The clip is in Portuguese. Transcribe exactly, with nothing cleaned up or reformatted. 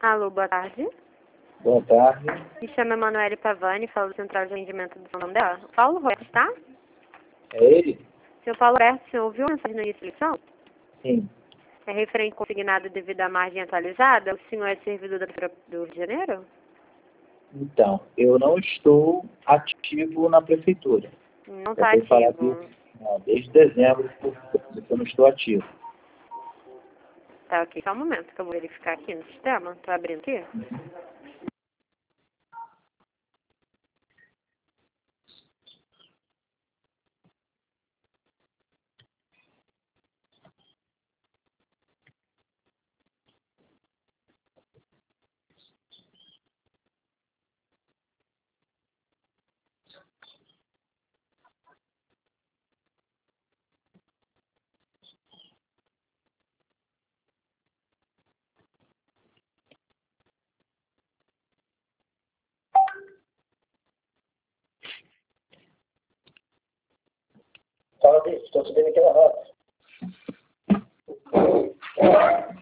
Alô, boa tarde. Boa tarde. Me chamo Emanuele Pavani, falo do Central de Atendimento do São dela. Paulo Roberto, está? É ele? Seu Paulo Roberto, você ouviu a mensagem no início da lição? Sim. É referente consignado devido à margem atualizada? O senhor é servidor da Prefeitura do Rio de Janeiro? Então, eu não estou ativo na prefeitura. Não Eu está tenho falado ativo. isso, não, desde dezembro que eu não estou ativo. Tá, ok. Só um momento que eu vou verificar aqui no sistema. Estou abrindo aqui. Fala, estou subindo aqui na nota.